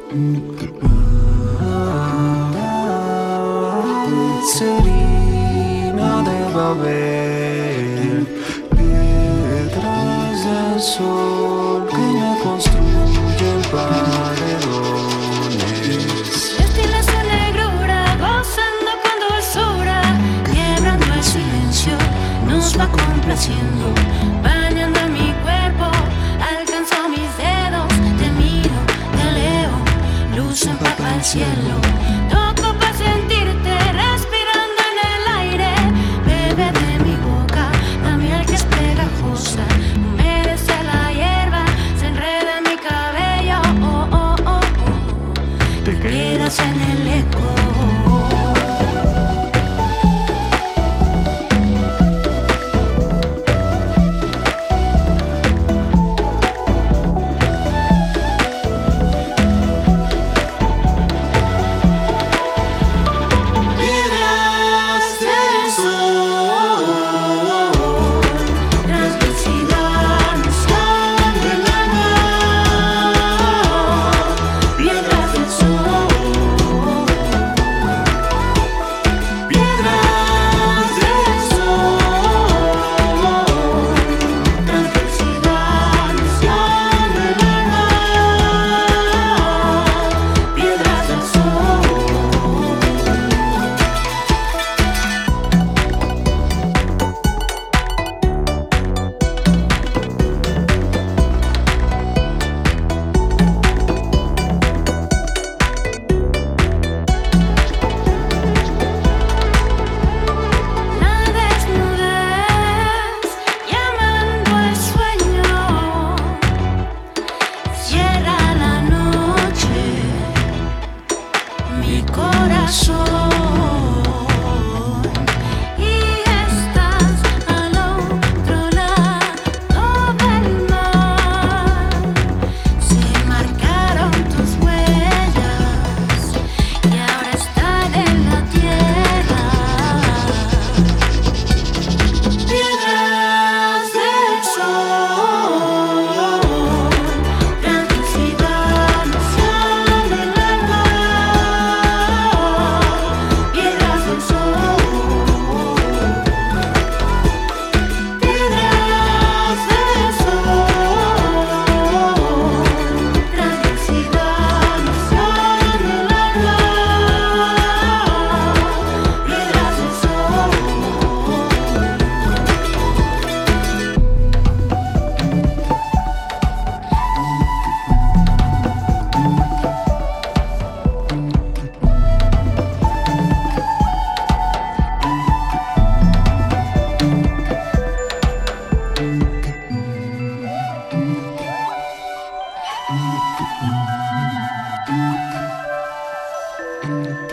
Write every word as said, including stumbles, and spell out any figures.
Serina de Babel, piedras del sol que me construyen paredones. Destila su negrura, gozando cuando es hora, quebrando el silencio, nos va complaciendo, bañando mi cuerpo, alcanzó mis dedos, te miro, te leo, luz empapa el cielo, toco para sentirte respirando en el aire, bebe de mi boca, la miel que es pegajosa, humedece la hierba, se enreda en mi cabello, oh, oh, oh, oh. Te quedas en el eco. Mm-hmm.